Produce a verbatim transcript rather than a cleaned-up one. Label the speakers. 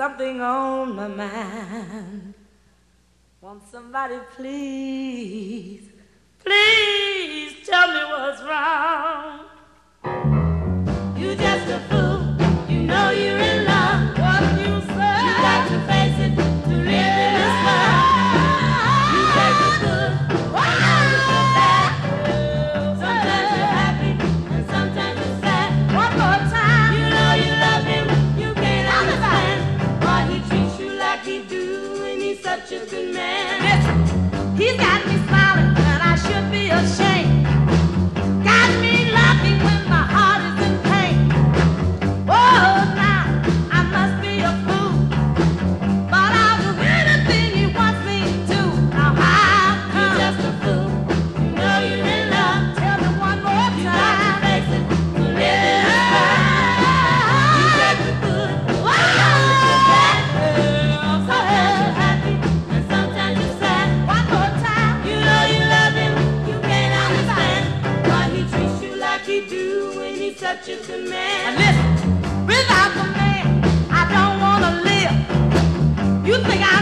Speaker 1: something on my mind. Won't somebody please, please tell me what's wrong? You just a fool, you know you're in love. What you say? You got to face it to live in this world. You take the good, sometimes you feel bad. Sometimes you're happy and sometimes you're sad. One more time. You know you love him, you can't understand why he treats you like he do, and he's such a good man. Listen, he's got me smiling when I should be ashamed. Got me laughing when my heart is in pain. Oh, now I must be a fool, but I'll do anything he wants me to. Now how come? You're just a fool, you know you're in love. Tell me one more time. You got to face it, to live in this world. You take the good, sometimes the bad. Sometimes you're happy and sometimes you're sad. One more time. You know you love him, you can't understand why he treats you like he do, and he's such a good man. Now listen, without the man, I don't wanna live. You think I